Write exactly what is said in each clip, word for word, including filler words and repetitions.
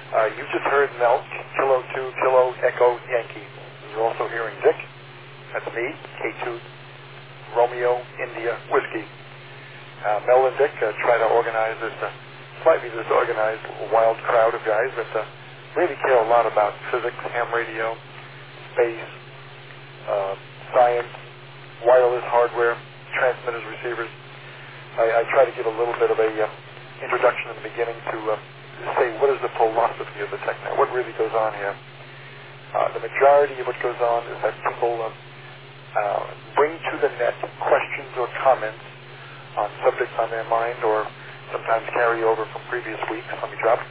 Uh, you just heard Mel, Kilo two, Kilo Echo Yankee. You're also hearing Dick. That's me, K two, Romeo, India, Whiskey. Uh, Mel and Dick uh, try to organize this uh, slightly disorganized, wild crowd of guys that uh, really care a lot about physics, ham radio, space, uh, science, wireless hardware, transmitters, receivers. I, I try to give a little bit of a uh, introduction in the beginning to uh, say what is the philosophy of the TechNet, what really goes on here. Uh, the majority of what goes on is that people uh, uh, bring to the net questions or comments on subjects on their mind or sometimes carry over from previous weeks. Let me drop.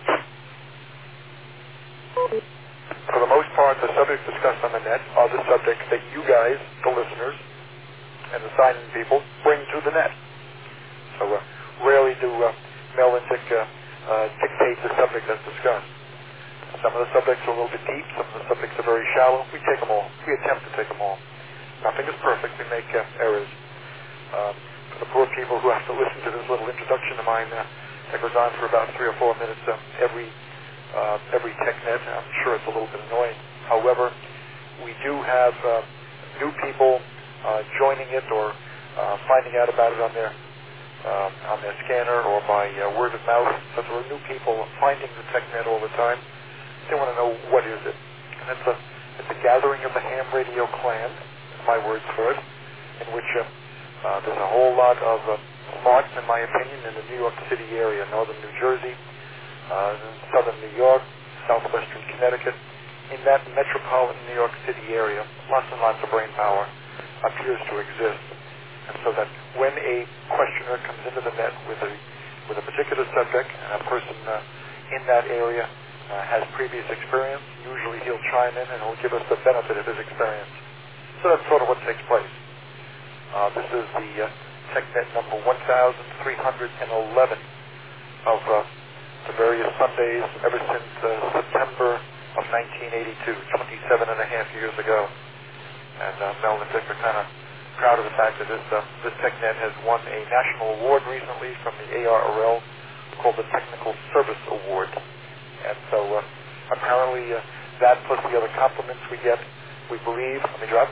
For the most part, the subjects discussed on the net are the subjects that you guys, the listeners, and the sign-in people bring to the net. So uh, rarely do uh, Mel and Dick uh, uh, dictate the subject that's discussed. Some of the subjects are a little bit deep. Some of the subjects are very shallow. We take them all. We attempt to take them all. Nothing is perfect. We make uh, errors. Um, for the poor people who have to listen to this little introduction of mine uh, that goes on for about three or four minutes uh, every uh, every TechNet, I'm sure it's a little bit annoying. However, we do have uh, new people uh, joining it or uh, finding out about it on their uh, on their scanner or by uh, word of mouth. So there are new people finding the TechNet all the time. They want to know what is it. And it's a, it's a gathering of the ham radio clan, my words for it, in which uh, uh, there's a whole lot of uh, smarts, in my opinion, in the New York City area, northern New Jersey, uh, southern New York, southwestern Connecticut. In that metropolitan New York City area, lots and lots of brain power appears to exist. And so that when a questioner comes into the net with a, with a particular subject, and a person uh, in that area Uh, has previous experience, usually he'll chime in and he'll give us the benefit of his experience. So that's sort of what takes place. Uh, this is the uh, TechNet number one thousand three hundred eleven of uh, the various Sundays ever since uh, September of nineteen eighty-two, twenty-seven and a half years ago. And uh, Mel and Dick are kind of proud of the fact that this, uh, this TechNet has won a national award recently from the A R R L called the Technical Service Award. And so uh, apparently uh, that plus the other compliments we get, we believe, let me drop.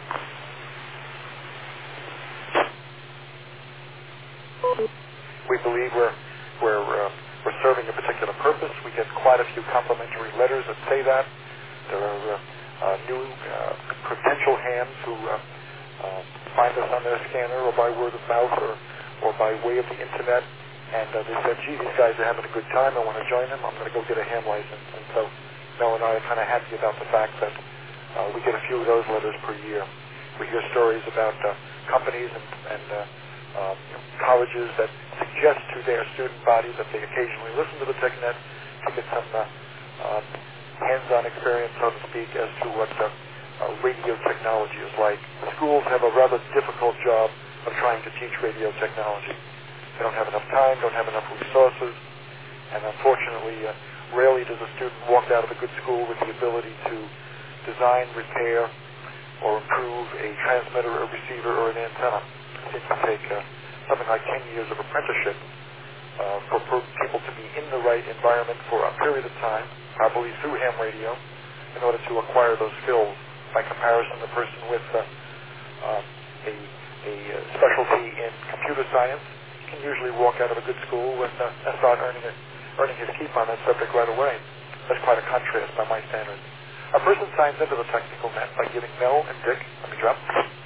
We believe we're, we're, uh, we're serving a particular purpose. We get quite a few complimentary letters that say that. There are uh, uh, new uh, potential hams who uh, uh, find us on their scanner or by word of mouth or, or by way of the internet. And uh, they said, gee, these guys are having a good time. I want to join them. I'm going to go get a ham license. And so Mel and I are kind of happy about the fact that uh, we get a few of those letters per year. We hear stories about uh, companies and, and uh, uh, you know, colleges that suggest to their student body that they occasionally listen to the TechNet to get some uh, uh, hands-on experience, so to speak, as to what uh, uh, radio technology is like. The schools have a rather difficult job of trying to teach radio technology. They don't have enough time, don't have enough resources, and unfortunately, uh, rarely does a student walk out of a good school with the ability to design, repair, or improve a transmitter, a receiver, or an antenna. It seems to take uh, something like ten years of apprenticeship uh, for, for people to be in the right environment for a period of time, probably through ham radio, in order to acquire those skills. By comparison, the person with uh, uh, a, a specialty in computer science can usually walk out of a good school and, uh, and start earning, it, earning his keep on that subject right away. That's quite a contrast by my standards. A person signs into the technical net by giving Mel and Dick, let me drop,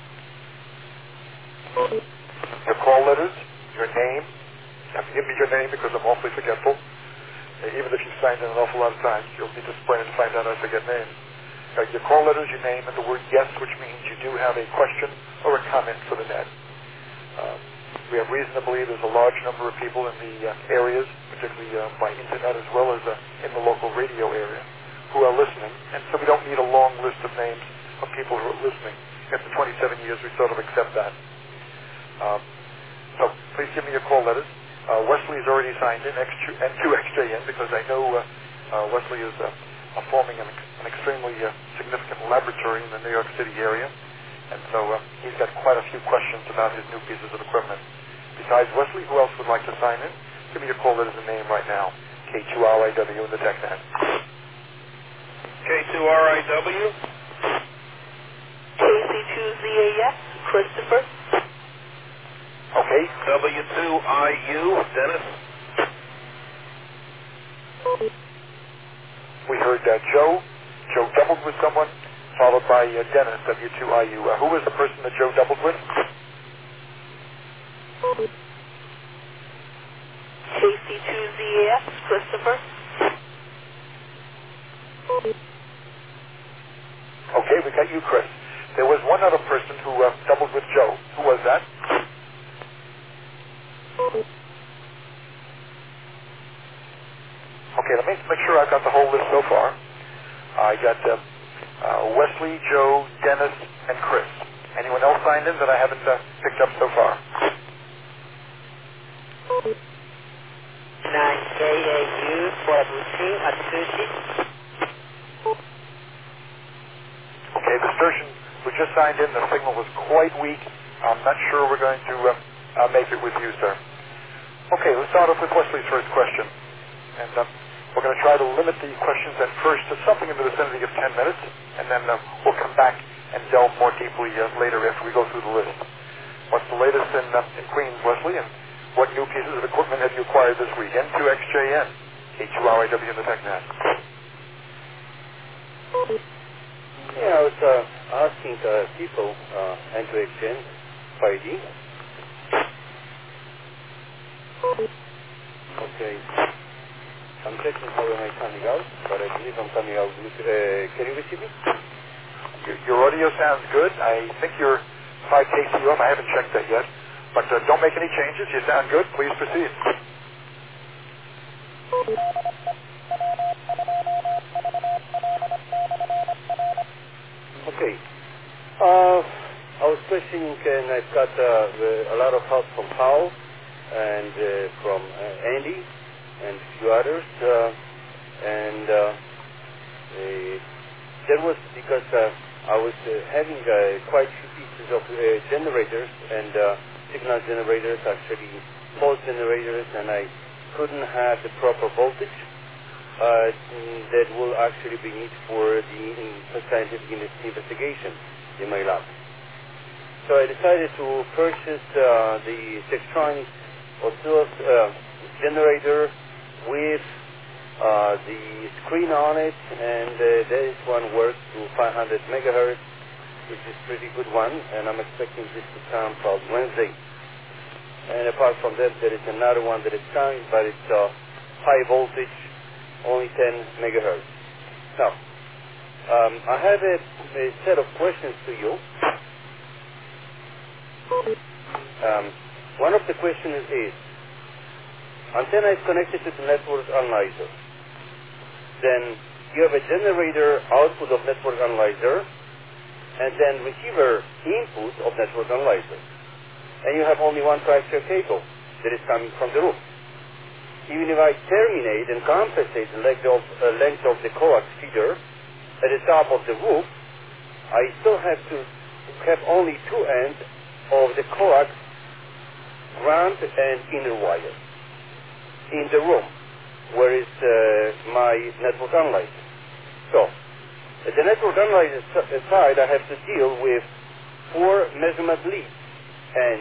your call letters, your name. You have to give me your name because I'm awfully forgetful. Uh, even if you've signed in an awful lot of times, you'll be disappointed to find out I forget names. Uh, your call letters, your name, and the word yes, which means you do have a question or a comment for the net. Uh, We have reason to believe there's a large number of people in the uh, areas, particularly uh, by internet as well as uh, in the local radio area, who are listening. And so we don't need a long list of names of people who are listening. After twenty-seven years, we sort of accept that. Um, so please give me your call letters. Uh, Wesley's already signed in, X two X J N, because I know uh, uh, Wesley is uh, uh, forming an, an extremely uh, significant laboratory in the New York City area. And so uh, he's got quite a few questions about his new pieces of equipment. Besides Wesley, who else would like to sign in? Give me your call letters and name right now. K two R I W in the TechNet. two R I W. K C two Z A S, Christopher. Okay. W two I U, Dennis. We heard uh, Joe. Joe doubled with someone, followed by uh, Dennis, W two I U. Uh, who was the person that Joe doubled with? K C two Z A S, Christopher. Okay, we got you, Chris. There was one other person who uh, doubled with Joe. Who was that? Okay, let me make sure I've got the whole list so far. I got uh, uh, Wesley, Joe, Dennis, and Chris. Anyone else signed in that I haven't uh, picked up so far? nine K A U, Wabuchi, Atsushi. Okay, the station who just signed in, the signal was quite weak. I'm not sure we're going to uh, uh, make it with you, sir. Okay, let's start off with Wesley's first question. And uh, we're going to try to limit the questions at first to something in the vicinity of ten minutes, and then uh, we'll come back and delve more deeply uh, later after we go through the list. What's the latest in, uh, in Queens, Wesley, and what new pieces of equipment have you acquired this week? N two X J N, K two R I W in the TechNet. Yeah, I was uh, asking uh, people uh, N two X J N five D. Okay. I'm checking how am I coming out, but I believe I'm coming out. With, uh, can you receive me? Your, your audio sounds good. I think you're five K C O M. I haven't checked that yet. But uh, don't make any changes. You sound good. Please proceed. Okay. Uh, I was questioning, and I've got uh, the, a lot of help from Paul and uh, from uh, Andy and a few others. Uh, and uh, uh, that was because uh, I was uh, having uh, quite a few pieces of uh, generators and uh, signal generators, actually pulse generators, and I couldn't have the proper voltage uh, that will actually be needed for the in, scientific investigation in my lab. So I decided to purchase uh, the Tektronix oscilloscope uh, generator with uh, the screen on it, and uh, this one works to five hundred megahertz, which is a pretty good one, and I'm expecting this to come probably Wednesday. And apart from that, there is another one that is coming, but it's uh, high voltage, only ten megahertz. Now, um, I have a, a set of questions to you. Um, one of the questions is, antenna is connected to the network analyzer. Then you have a generator output of network analyzer, and then receiver input of network analyzer. And you have only one coaxial cable that is coming from the roof. Even if I terminate and compensate the length of, uh, length of the coax feeder at the top of the roof, I still have to have only two ends of the coax, ground and inner wire in the room where is uh, my network analyzer. So, at the network analyzer side, I have to deal with four measurement leads and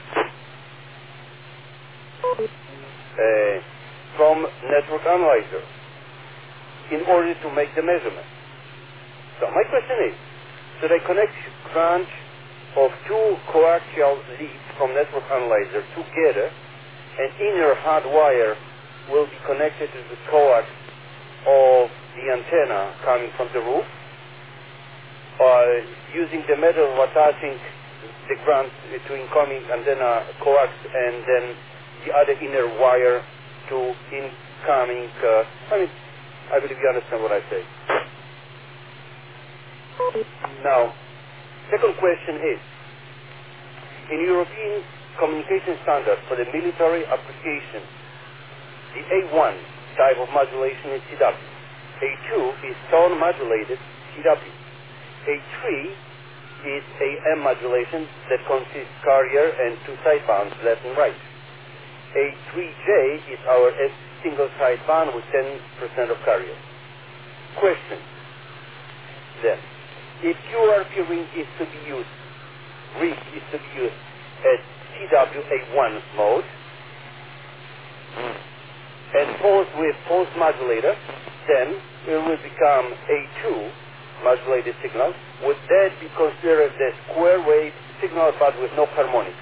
uh, from network analyzer in order to make the measurement. So my question is, should I connect branch of two coaxial leads from network analyzer together, and inner hard wire will be connected to the coax of the antenna coming from the roof, or using the method of attaching the ground to incoming antenna coax and then the other inner wire to incoming, uh, I mean, I believe you understand what I say. Now, second question is, in European communication standard for the military application, the A one type of modulation is C W. A two is tone modulated C W. A three is A M modulation that consists carrier and two sidebands left and right. A three J is our single sideband with ten percent of carrier. Question. Then, if Q R P ring is to be used, rig is to be used at T W A one mode, and pulse with pulse modulator, then it will become A two modulated signal. Would that be considered the square wave signal but with no harmonics?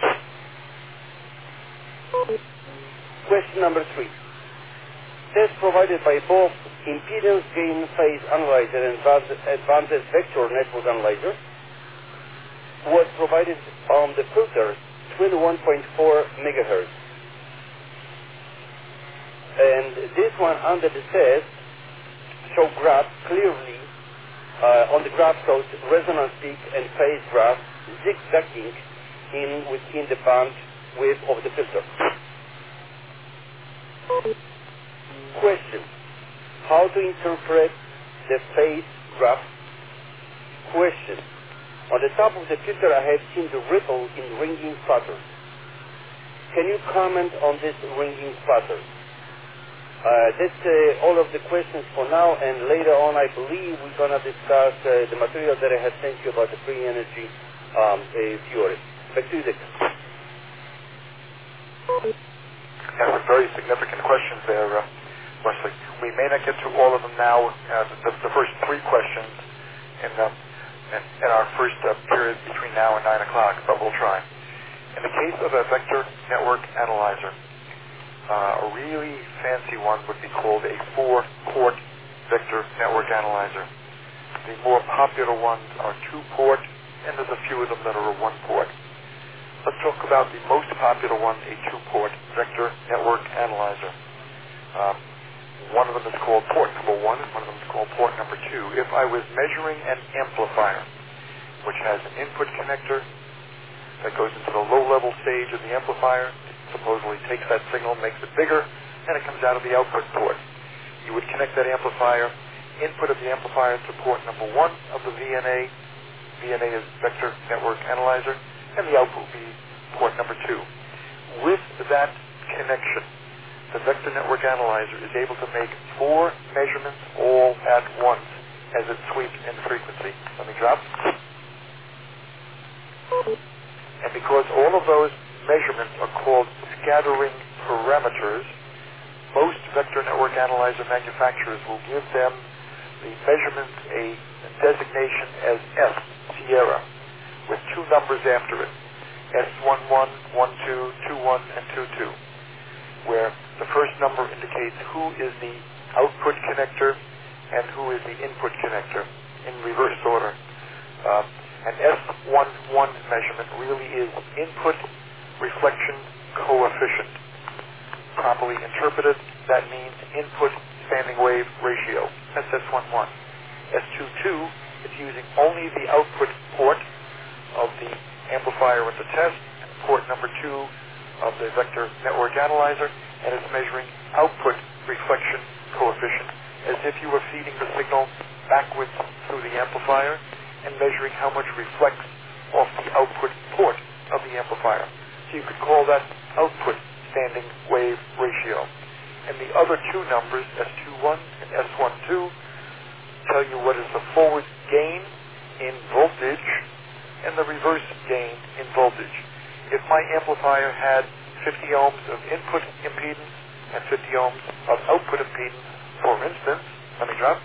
Question number three. Test provided by both impedance gain phase analyzer and advanced vector network analyzer was provided on the filter twenty-one point four megahertz. And this one under the test show graph clearly uh, on the graph shows resonance peak and phase graph zigzagging in within the band width of the filter. Question: how to interpret the phase graph? Question: on the top of the filter I have seen the ripple in ringing pattern. Can you comment on this ringing pattern? Uh, that's uh, all of the questions for now, and later on I believe we're going to discuss uh, the material that I have sent you about the free energy um, uh, theory. Back to you, Dick. Yeah, some very significant questions there, uh, Wesley. We may not get to all of them now, uh, the, the first three questions in, uh, in, in our first uh, period between now and nine o'clock, but we'll try. In the case of a vector network analyzer, Uh, a really fancy one would be called a four-port vector network analyzer. The more popular ones are two-port, and there's a few of them that are a one-port. Let's talk about the most popular one, a two-port vector network analyzer. Um, one of them is called port number one, and one of them is called port number two. If I was measuring an amplifier, which has an input connector that goes into the low-level stage of the amplifier, supposedly takes that signal, makes it bigger, and it comes out of the output port. You would connect that amplifier, input of the amplifier to port number one of the V N A. V N A is Vector Network Analyzer, and the output would be port number two. With that connection, the Vector Network Analyzer is able to make four measurements all at once as it sweeps in frequency. Let me drop. And because all of those measurements are called scattering parameters, most vector network analyzer manufacturers will give them the measurements a designation as S, Sierra, with two numbers after it, S one one, one two, two one, and two two, where the first number indicates who is the output connector and who is the input connector in reverse order. Uh, an S one one measurement really is input reflection coefficient. Properly interpreted, that means input standing wave ratio. That's S one one. S two two is using only the output port of the amplifier with the test, port number two of the vector network analyzer, and it's measuring output reflection coefficient, as if you were feeding the signal backwards through the amplifier and measuring how much reflects off the output port of the amplifier. So you could call that output standing wave ratio. And the other two numbers, S two one and S one two, tell you what is the forward gain in voltage and the reverse gain in voltage. If my amplifier had fifty ohms of input impedance and fifty ohms of output impedance, for instance, let me drop.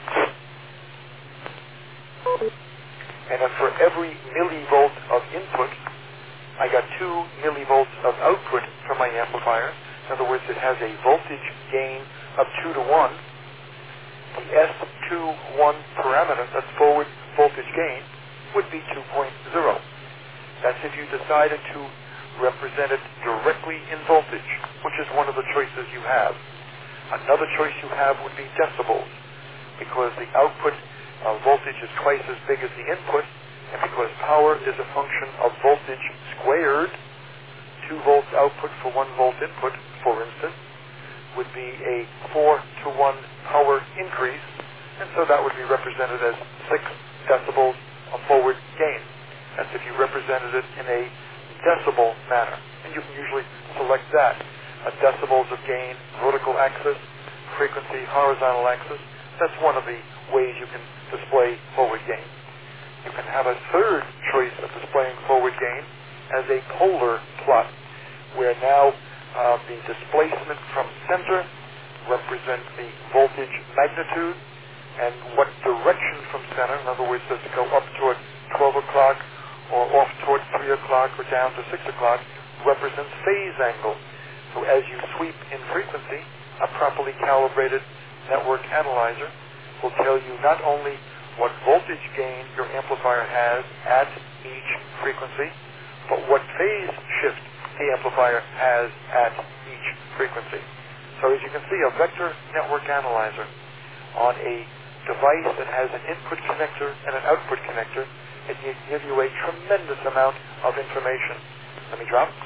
And if for every millivolt of input, I got two millivolts of output from my amplifier. In other words, it has a voltage gain of two to one. The S two one parameter, that's forward voltage gain, would be two point zero. That's if you decided to represent it directly in voltage, which is one of the choices you have. Another choice you have would be decibels, because the output uh, voltage is twice as big as the input, and because power is a function of voltage squared, two volts output for one volt input, for instance, would be a four to one power increase, and so that would be represented as six decibels of forward gain. That's if you represented it in a decibel manner, and you can usually select that. A decibels of gain, vertical axis, frequency, horizontal axis. That's one of the ways you can display forward gain. You can have a third choice of displaying forward gain as a polar plot, where now uh, the displacement from center represents the voltage magnitude, and what direction from center, in other words, does it go up toward twelve o'clock or off toward three o'clock or down to six o'clock, represents phase angle. So as you sweep in frequency, a properly calibrated network analyzer will tell you not only what voltage gain your amplifier has at each frequency, but what phase shift the amplifier has at each frequency. So as you can see, a vector network analyzer on a device that has an input connector and an output connector, it can give you a tremendous amount of information. Let me drop.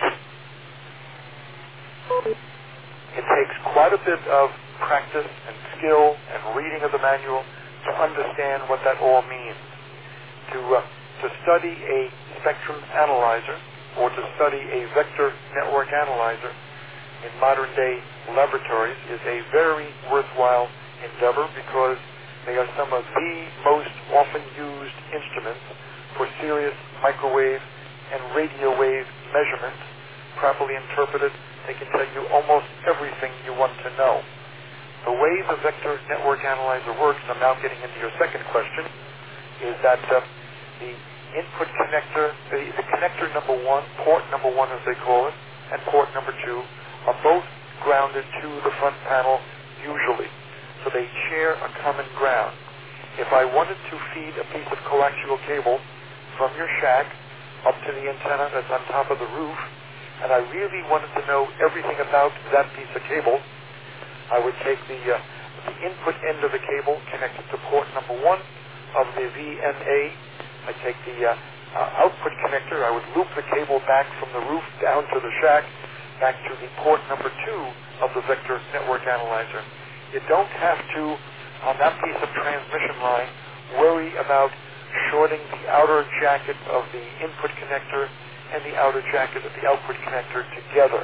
It takes quite a bit of practice and skill and reading of the manual to understand what that all means. To, uh, to study a spectrum analyzer or to study a vector network analyzer in modern day laboratories is a very worthwhile endeavor, because they are some of the most often used instruments for serious microwave and radio wave measurements. Properly interpreted, they can tell you almost everything you want to know. The way the vector network analyzer works, I'm now getting into your second question, is that uh, the input connector, the, the connector number one, port number one as they call it, and port number two are both grounded to the front panel usually. So they share a common ground. If I wanted to feed a piece of coaxial cable from your shack up to the antenna that's on top of the roof, and I really wanted to know everything about that piece of cable, I would take the, uh, the input end of the cable connected to port number one of the V N A. I take the uh, uh, output connector. I would loop the cable back from the roof down to the shack, back to the port number two of the vector network analyzer. You don't have to, on that piece of transmission line, worry about shorting the outer jacket of the input connector and the outer jacket of the output connector together.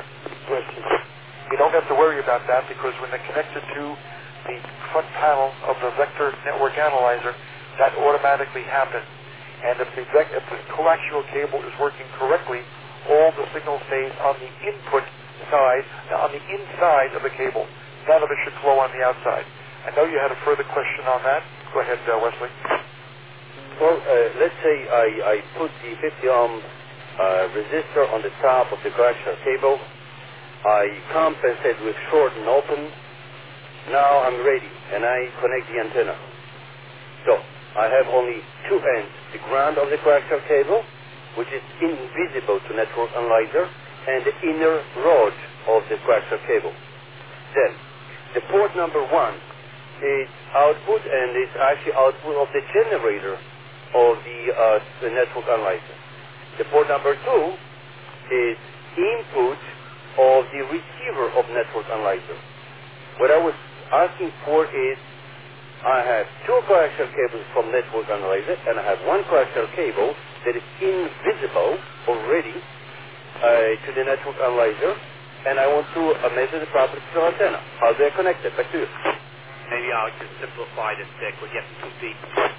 You don't have to worry about that, because when they're connected to the front panel of the vector network analyzer, that automatically happens. And if the, vec- if the coaxial cable is working correctly, all the signal stays on the input side, on the inside of the cable. None of it should flow on the outside. I know you had a further question on that. Go ahead, uh, Wesley. Well, uh, let's say I, I put the fifty ohm uh, resistor on the top of the coaxial cable. I compensate with short and open. Now I'm ready, and I connect the antenna. So I have only two ends: the ground of the coaxial cable, which is invisible to network analyzer, and the inner rod of the coaxial cable. Then the port number one is output, and is actually output of the generator of the, uh, the network analyzer. The port number two is input of the receiver of network analyzer. What I was asking for is, I have two coaxial cables from network analyzer, and I have one coaxial cable that is invisible already uh, to the network analyzer, and I want to uh, measure the properties of the antenna. How they are connected. Back to you. Maybe I'll just simplify this, Dick. We're getting too deep.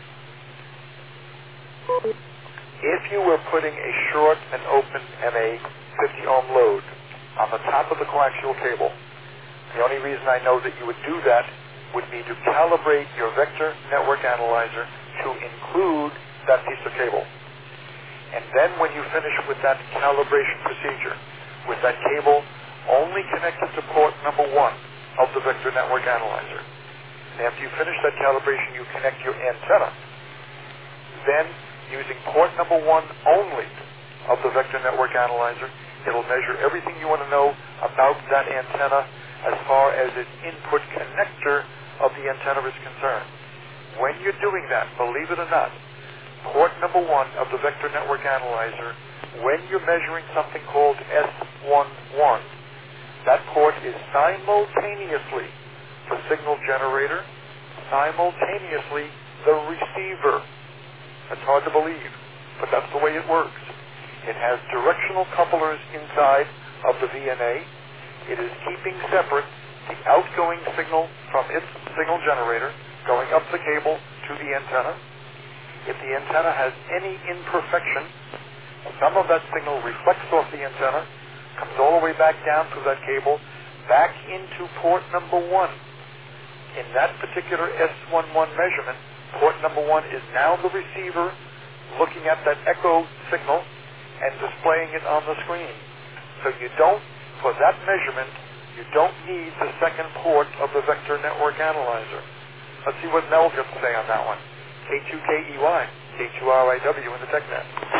If you were putting a short and open and a fifty ohm load on the top of the coaxial cable, the only reason I know that you would do that would be to calibrate your vector network analyzer to include that piece of cable. And then when you finish with that calibration procedure, with that cable only connected to port number one of the vector network analyzer, and after you finish that calibration, you connect your antenna. Then, using port number one only of the vector network analyzer, it'll measure everything you want to know about that antenna as far as its input connector of the antenna is concerned. When you're doing that, believe it or not, port number one of the vector network analyzer, when you're measuring something called S eleven, that port is simultaneously the signal generator, simultaneously the receiver. That's hard to believe, but that's the way it works. It has directional couplers inside of the V N A. It is keeping separate the outgoing signal from its signal generator, going up the cable to the antenna. If the antenna has any imperfection, some of that signal reflects off the antenna, comes all the way back down through that cable, back into port number one. In that particular S eleven measurement, port number one is now the receiver looking at that echo signal and displaying it on the screen. So you don't, for that measurement, you don't need the second port of the vector network analyzer. Let's see what Mel's got to say on that one. K two K E Y, K two R I W in the TechNet.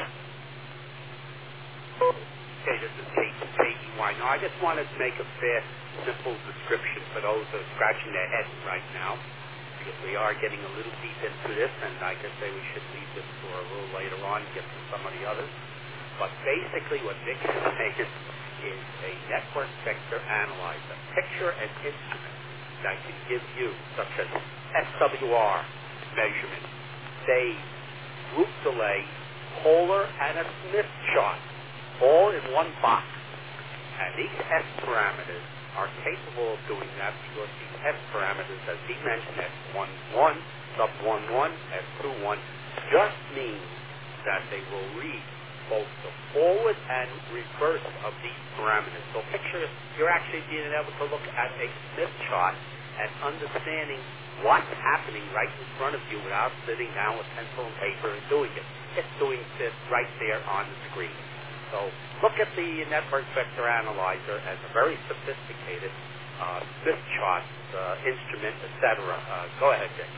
Okay, this is K two K E Y. Now, I just wanted to make a fair, simple description for those that are scratching their heads right now, because we are getting a little deep into this, and like I say, we should leave this for a little later on and get to some of the others. But basically what Vic is saying is, is a network vector analyzer, picture and instrument that can give you, such as S W R measurement, phase, group delay, polar, and a Smith chart, all in one box. And these S parameters are capable of doing that because these S parameters, as he mentioned, S eleven, sub eleven, S twenty-one, just means that they will read both the forward and reverse of these parameters. So picture you're actually being able to look at a Smith chart and understanding what's happening right in front of you without sitting down with pencil and paper and doing it. It's doing this right there on the screen. So look at the network vector analyzer as a very sophisticated uh, Smith chart uh, instrument, et cetera. Uh, go ahead, Dick.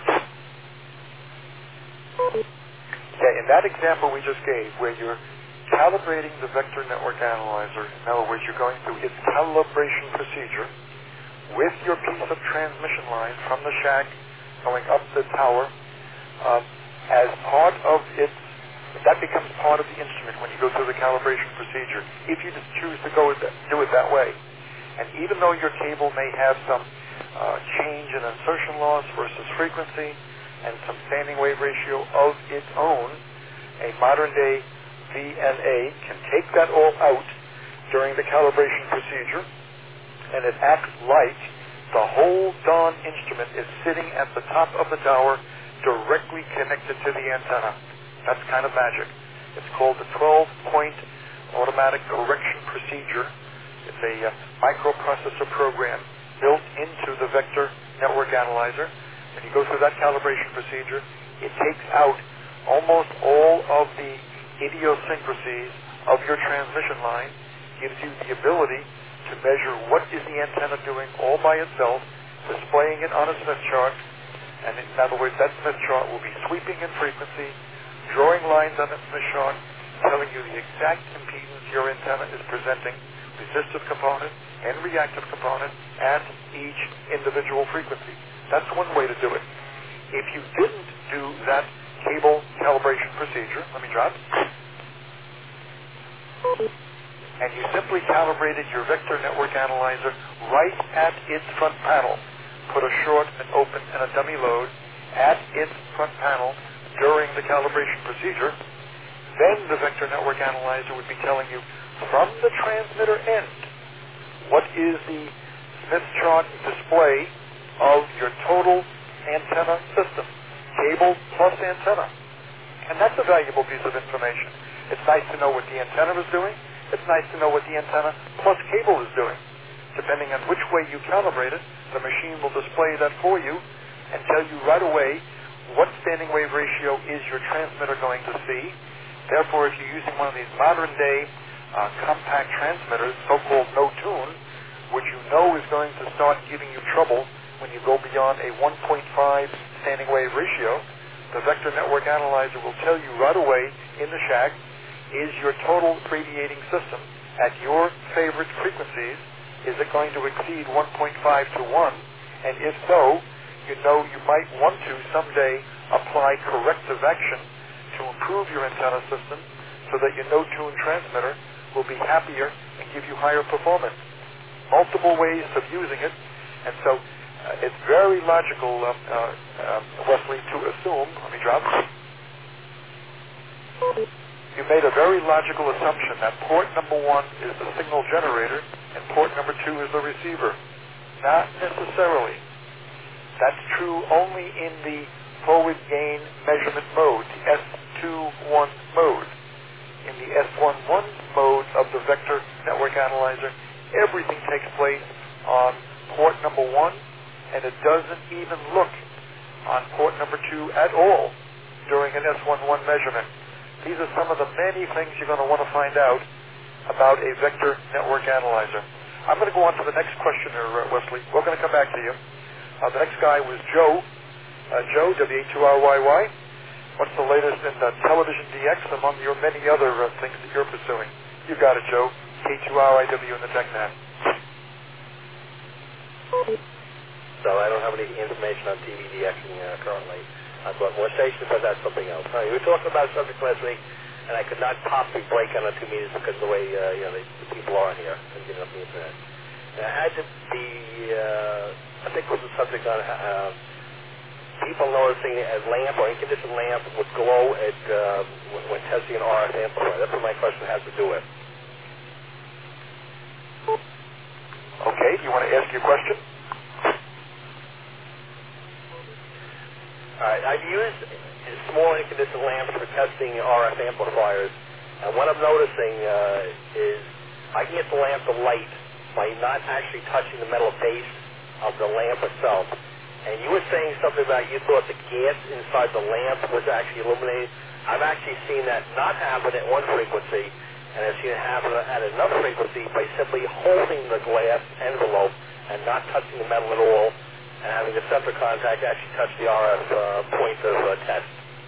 Yeah, in that example we just gave, where you're calibrating the vector network analyzer, in other words, you're going through its calibration procedure with your piece of transmission line from the shack going up the tower, um, as part of its, that becomes part of the instrument when you go through the calibration procedure, if you just choose to go with that, do it that way. And even though your cable may have some uh, change in insertion loss versus frequency and some standing wave ratio of its own, a modern day V N A can take that all out during the calibration procedure, and it acts like the whole darn instrument is sitting at the top of the tower directly connected to the antenna. That's kind of magic. It's called the twelve-point automatic correction procedure. It's a uh, microprocessor program built into the vector network analyzer. When you go through that calibration procedure, it takes out almost all of the idiosyncrasies of your transmission line, gives you the ability to measure what is the antenna doing all by itself, displaying it on a Smith chart, and in other words, that Smith chart will be sweeping in frequency, drawing lines on that Smith chart, telling you the exact impedance your antenna is presenting, resistive component and reactive component at each individual frequency. That's one way to do it. If you didn't do that cable calibration procedure, let me drop, and you simply calibrated your vector network analyzer right at its front panel, put a short, an open, and a dummy load at its front panel during the calibration procedure, then the vector network analyzer would be telling you from the transmitter end what is the Smith chart display of your total antenna system, cable plus antenna. And that's a valuable piece of information. It's nice to know what the antenna is doing. It's nice to know what the antenna plus cable is doing. Depending on which way you calibrate it, the machine will display that for you and tell you right away what standing wave ratio is your transmitter going to see. Therefore, if you're using one of these modern day uh, compact transmitters, so-called no-tune, which you know is going to start giving you trouble when you go beyond a one point five standing wave ratio, the vector network analyzer will tell you right away in the shack, is your total radiating system at your favorite frequencies, is it going to exceed one point five to one? And if so, you know you might want to someday apply corrective action to improve your antenna system so that your no-tune transmitter will be happier and give you higher performance. Multiple ways of using it, and so uh, it's very logical, uh, uh, uh, Wesley, to assume, let me drop, you made a very logical assumption that port number one is the signal generator and port number two is the receiver. Not necessarily. That's true only in the forward gain measurement mode, the S twenty-one mode. In the S eleven mode of the vector network analyzer, everything takes place on port number one, and it doesn't even look on port number two at all during an S eleven measurement. These are some of the many things you're going to want to find out about a vector network analyzer. I'm going to go on to the next questioner, uh, Wesley. We're going to come back to you. Uh, the next guy was Joe. Uh, Joe, W A two R Y Y. What's the latest in uh, television D X among your many other uh, things that you're pursuing? You got it, Joe. K two R I W in the TechNet. So I don't have any information on T V DXing uh, currently. I've got more stations, but that's something else. All right, we were talking about a subject last week, and I could not possibly break on the two meters because of the way uh, you know the, the people are on here and getting up the internet. And I had to be, uh, I think it was a subject on uh, people noticing a lamp or incandescent lamp would glow at uh, when, when testing an R F amplifier. That's what my question has to do with. Okay, you want to ask your question? All right, I've used small incandescent lamps for testing R F amplifiers, and what I'm noticing uh, is I can get the lamp to light by not actually touching the metal base of the lamp itself. And you were saying something about you thought the gas inside the lamp was actually illuminated. I've actually seen that not happen at one frequency, and I've seen it happen at another frequency by simply holding the glass envelope and not touching the metal at all, and having the center contact actually touch the R F uh, point of uh, test.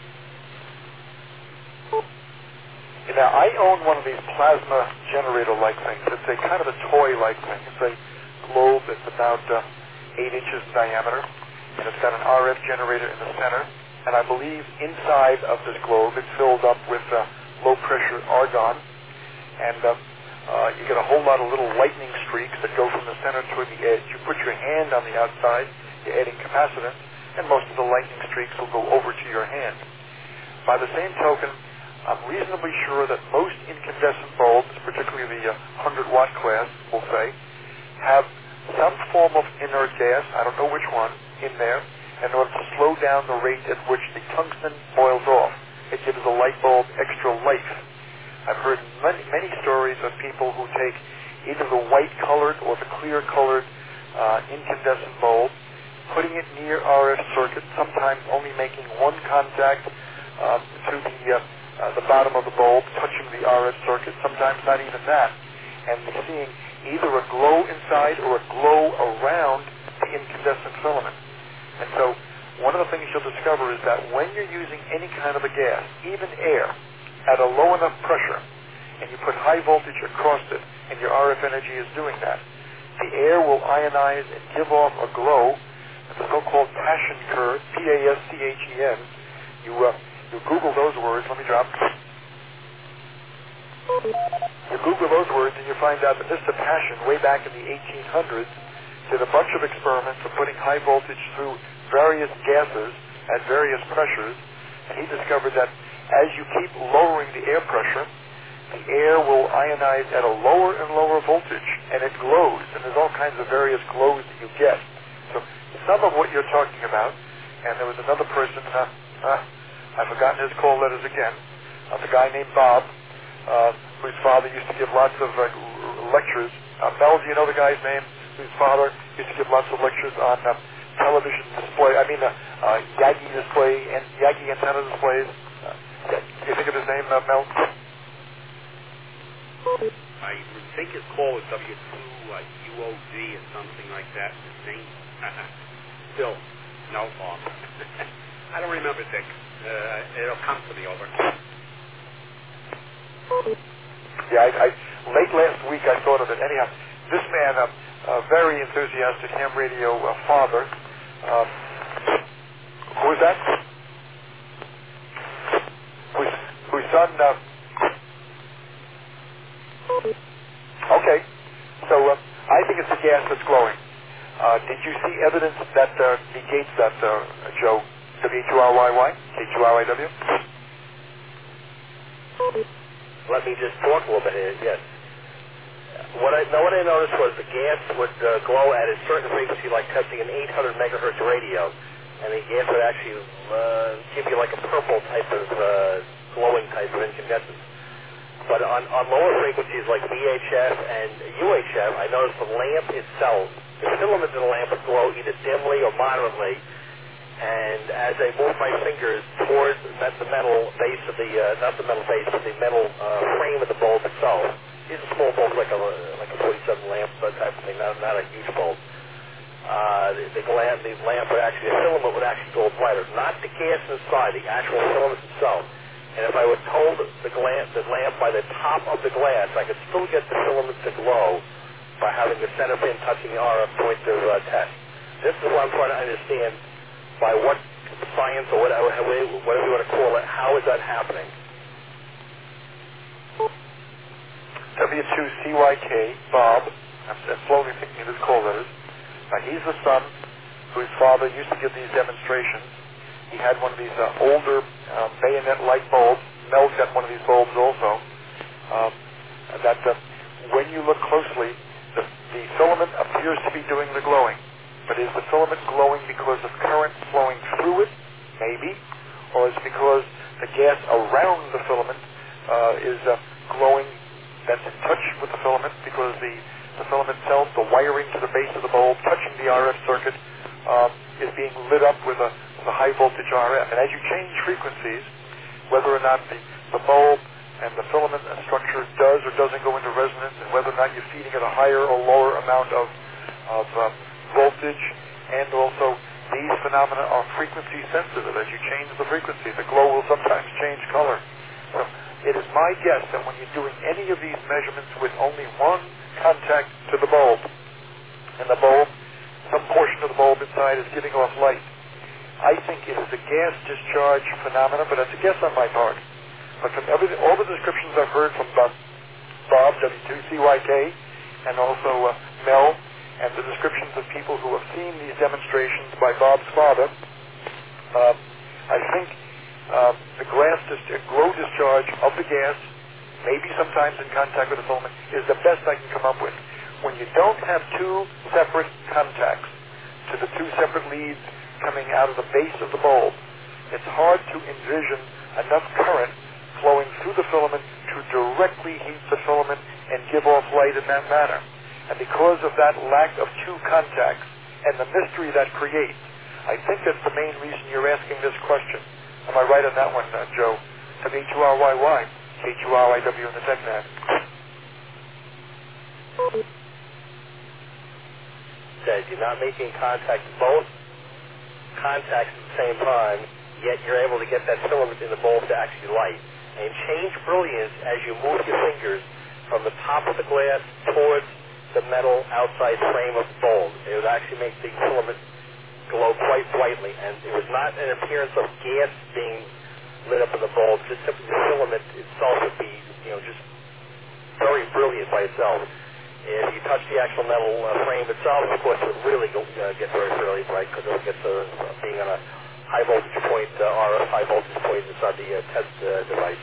Now, I own one of these plasma generator-like things. It's a kind of a toy-like thing. It's a globe that's about uh, eight inches in diameter, and it's got an R F generator in the center. And I believe inside of this globe, it's filled up with uh, low-pressure argon, and uh, uh, you get a whole lot of little lightning streaks that go from the center toward the edge. You put your hand on the outside, you're adding capacitance, and most of the lightning streaks will go over to your hand. By the same token, I'm reasonably sure that most incandescent bulbs, particularly the uh, one hundred watt class, we'll say, have some form of inert gas, I don't know which one, in there, in order to slow down the rate at which the tungsten boils off. It gives the light bulb extra life. I've heard many, many stories of people who take either the white-colored or the clear-colored uh, incandescent bulb, putting it near R F circuit, sometimes only making one contact uh, to the uh, Uh, the bottom of the bulb, touching the R F circuit, sometimes not even that, and seeing either a glow inside or a glow around the incandescent filament. And so one of the things you'll discover is that when you're using any kind of a gas, even air, at a low enough pressure, and you put high voltage across it, and your R F energy is doing that, the air will ionize and give off a glow, the so-called Paschen curve, P A S C H E N. You, uh, You Google those words, let me drop. You Google those words and you find out that Mister Paschen, way back in the eighteen hundreds, did a bunch of experiments of putting high voltage through various gases at various pressures, and he discovered that as you keep lowering the air pressure, the air will ionize at a lower and lower voltage, and it glows, and there's all kinds of various glows that you get. So some of what you're talking about, and there was another person, uh, uh, I've forgotten his call letters again. Uh, the guy named Bob, uh, whose father used to give lots of uh, lectures. Uh, Mel, do you know the guy's name? Whose father used to give lots of lectures on uh, television display. I mean, uh, uh, Yagi display and Yagi antenna displays. Uh, can you think of his name, uh, Mel? I think his call was W two uh, U O D or something like that. His name, Phil. No, Bob. I don't remember, Dick. Uh, it'll come to me over. Yeah, I, I, late last week I thought of it. Anyhow, this man, a uh, uh, very enthusiastic ham radio uh, father, uh, who is that? Whose, whose son, uh, okay, so uh, I think it's the gas that's glowing. Uh, did you see evidence that uh, negates that, uh, Joe? W two R Y Y, K two R I W? Let me just talk a little bit here, yes. What I, now what I noticed was the gas would uh, glow at a certain frequency, like testing an eight hundred megahertz radio. and the gas would actually uh, give you like a purple type of uh, glowing type of incandescence. But on, on lower frequencies like V H F and U H F, I noticed the lamp itself, the filament in the lamp would glow either dimly or moderately, and as I moved my fingers towards the metal base of the, uh, not the metal base, but the metal uh, frame of the bulb itself. These are small bulbs like a, like a forty-seven lamp type of thing, not, not a huge bulb. Uh, the, the, lamp, the lamp would actually, the filament would actually glow brighter. Not the gas inside, the actual filament itself. And if I would hold the, gla- the lamp by the top of the glass, I could still get the filament to glow by having the center pin touching the R F point of uh, test. This is what I'm trying to understand, by what science or whatever, whatever you want to call it, how is that happening? W two C Y K, Bob, I'm, I'm slowly thinking of his call letters. Uh, he's the son whose father used to give these demonstrations. He had one of these uh, older um, bayonet light bulbs. Mel's got one of these bulbs also. Um, that uh, when you look closely, the, the filament appears to be doing the glowing. But is the filament glowing because of current flowing through it? Maybe. Or is it because the gas around the filament uh, is uh, glowing, that's in touch with the filament, because the, the filament itself, the wiring to the base of the bulb, touching the R F circuit, um, is being lit up with a, with a high voltage R F. And as you change frequencies, whether or not the, the bulb and the filament structure does or doesn't go into resonance, and whether or not you're feeding it a higher or lower amount of, of uh, voltage, and also these phenomena are frequency sensitive. As you change the frequency, the glow will sometimes change color. So it is my guess that when you're doing any of these measurements with only one contact to the bulb, and the bulb, some portion of the bulb inside is giving off light, I think it is a gas discharge phenomena, but that's a guess on my part. But from everything, all the descriptions I've heard from Bob, Bob W two C Y K, and also uh, Mel, and the descriptions of people who have seen these demonstrations by Bob's father, uh, I think uh, the glass dis- glow discharge of the gas, maybe sometimes in contact with the filament, is the best I can come up with. When you don't have two separate contacts to the two separate leads coming out of the base of the bulb, it's hard to envision enough current flowing through the filament to directly heat the filament and give off light in that manner. And because of that lack of two contacts and the mystery that creates, I think that's the main reason you're asking this question. Am I right on that one, uh, Joe? W H U R Y Y, K H U R I W in the TechNet. Says you're not making contact with both contacts at the same time, yet you're able to get that filament in the bulb to actually light. And change brilliance as you move your fingers from the top of the glass towards the metal outside frame of the bulb. It would actually make the filament glow quite brightly, and it was not an appearance of gas being lit up in the bulb, just simply the filament itself would be, you know, just very brilliant by itself. If you touch the actual metal uh, frame itself, of course, it would really go, uh, get very, very bright, because it would get to uh, being on a high voltage point, uh, R F high voltage point inside the uh, test uh, device.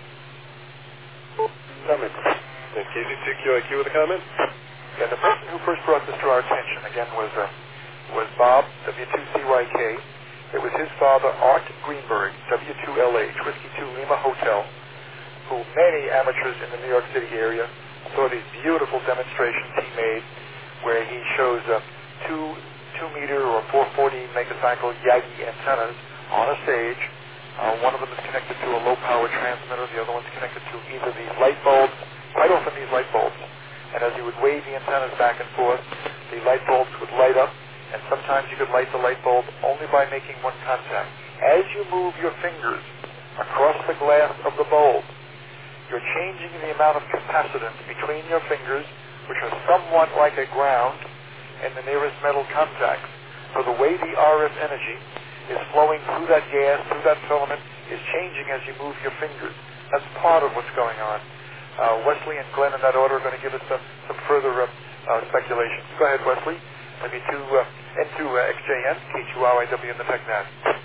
Comment. K C two Q I Q with a comment? Yeah, the person who first brought this to our attention, again, was uh, was Bob, W two C Y K. It was his father, Art Greenberg, W two L H, Whiskey two Lima Hotel, who many amateurs in the New York City area saw these beautiful demonstrations he made where he shows uh, two two meter or four forty megacycle Yagi antennas on a stage. Uh, one of them is connected to a low power transmitter, the other one's connected to either these light bulbs, quite often these light bulbs. And as you would wave the antennas back and forth, the light bulbs would light up, and sometimes you could light the light bulb only by making one contact. As you move your fingers across the glass of the bulb, you're changing the amount of capacitance between your fingers, which are somewhat like a ground, and the nearest metal contacts. So the way the R F energy is flowing through that gas, through that filament, is changing as you move your fingers. That's part of what's going on. Uh, Wesley and Glenn in that order are going to give us some, some further uh, uh, speculation. Go ahead, Wesley. Maybe two, uh, N two uh, X J N, K H U R I W in the TechNet.